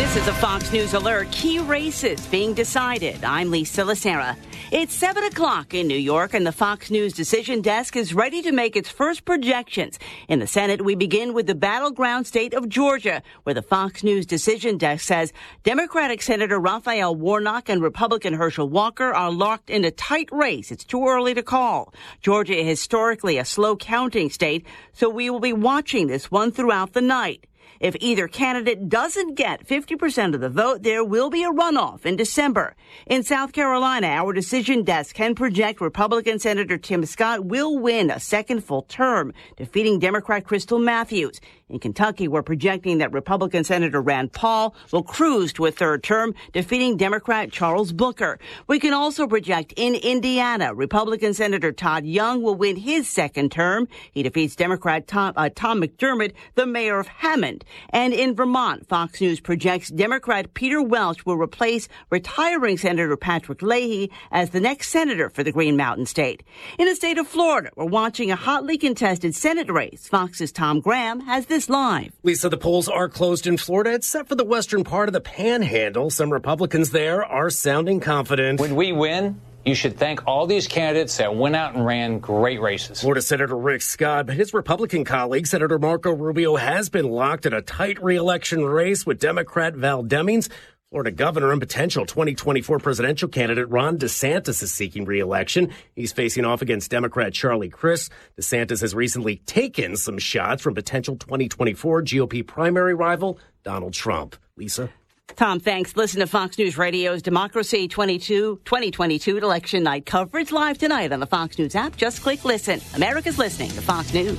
This is a Fox News alert. Key races being decided. I'm Lisa Lacera. It's 7 o'clock in New York, and the Fox News decision desk is ready to make its first projections. In the Senate, we begin with the battleground state of Georgia, where the Fox News decision desk says Democratic Senator Raphael Warnock and Republican Herschel Walker are locked in a tight race. It's too early to call. Georgia is historically a slow counting state, so we will be watching this one throughout the night. If either candidate doesn't get 50% of the vote, there will be a runoff in December. In South Carolina, our decision desk can project Republican Senator Tim Scott will win a second full term, defeating Democrat Crystal Matthews. In Kentucky, we're projecting that Republican Senator Rand Paul will cruise to a third term, defeating Democrat Charles Booker. We can also project in Indiana, Republican Senator Todd Young will win his second term. He defeats Democrat Tom McDermott, the mayor of Hammond. And in Vermont, Fox News projects Democrat Peter Welch will replace retiring Senator Patrick Leahy as the next senator for the Green Mountain State. In the state of Florida, we're watching a hotly contested Senate race. Fox's Tom Graham has this live. Lisa, the polls are closed in Florida, except for the western part of the Panhandle. Some Republicans there are sounding confident. When we win, you should thank all these candidates that went out and ran great races. Florida Senator Rick Scott, but his Republican colleague, Senator Marco Rubio, has been locked in a tight re-election race with Democrat Val Demings. Florida governor and potential 2024 presidential candidate Ron DeSantis is seeking re-election. He's facing off against Democrat Charlie Crist. DeSantis has recently taken some shots from potential 2024 GOP primary rival Donald Trump. Lisa? Tom, thanks. Listen to Fox News Radio's Democracy 2022 election night coverage live tonight on the Fox News app. Just click listen. America's listening to Fox News.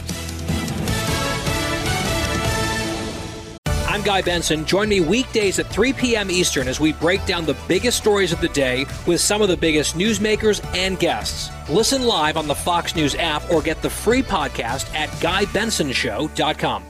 I'm Guy Benson. Join me weekdays at 3 p.m. Eastern as we break down the biggest stories of the day with some of the biggest newsmakers and guests. Listen live on the Fox News app or get the free podcast at GuyBensonShow.com.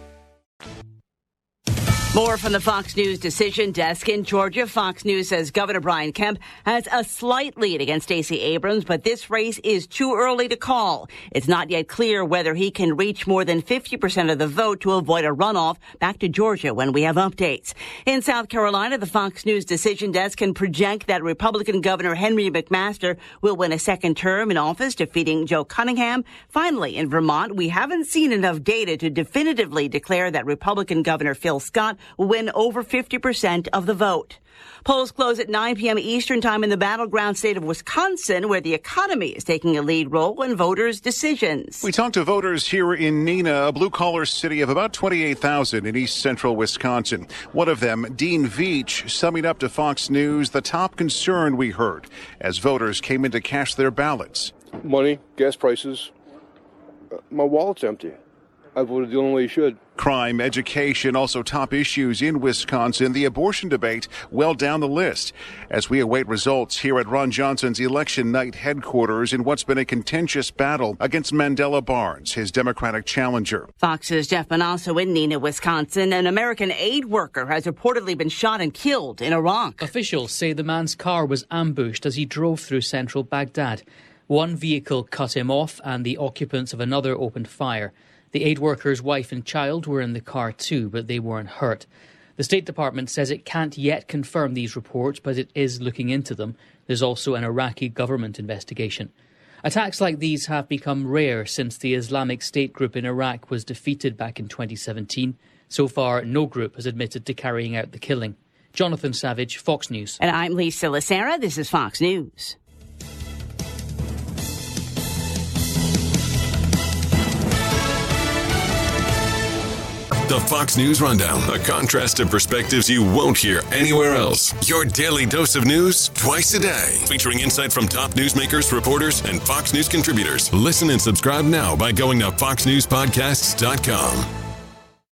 More from the Fox News decision desk in Georgia. Fox News says Governor Brian Kemp has a slight lead against Stacey Abrams, but this race is too early to call. It's not yet clear whether he can reach more than 50% of the vote to avoid a runoff. Back to Georgia when we have updates. In South Carolina, the Fox News decision desk can project that Republican Governor Henry McMaster will win a second term in office, defeating Joe Cunningham. Finally, in Vermont, we haven't seen enough data to definitively declare that Republican Governor Phil Scott will win over 50% of the vote. Polls close at 9 p.m. Eastern time in the battleground state of Wisconsin, where the economy is taking a lead role in voters' decisions. We talked to voters here in Neenah, a blue-collar city of about 28,000 in east central Wisconsin. One of them, Dean Veach, summing up to Fox News the top concern we heard as voters came in to cast their ballots. Money, gas prices. My wallet's empty. I voted the only way you should. Crime, education, also top issues in Wisconsin. The abortion debate well down the list as we await results here at Ron Johnson's election night headquarters in what's been a contentious battle against Mandela Barnes, his Democratic challenger. Fox's Jeff Manasso in Neenah, Wisconsin. An American aid worker has reportedly been shot and killed in Iraq. Officials say the man's car was ambushed as he drove through central Baghdad. One vehicle cut him off and the occupants of another opened fire. The aid worker's wife and child were in the car too, but they weren't hurt. The State Department says it can't yet confirm these reports, but it is looking into them. There's also an Iraqi government investigation. Attacks like these have become rare since the Islamic State group in Iraq was defeated back in 2017. So far, no group has admitted to carrying out the killing. Jonathan Savage, Fox News. And I'm Lisa Lacera. This is Fox News. The Fox News Rundown, a contrast of perspectives you won't hear anywhere else. Your daily dose of news twice a day, featuring insight from top newsmakers, reporters, and Fox News contributors. Listen and subscribe now by going to foxnewspodcasts.com.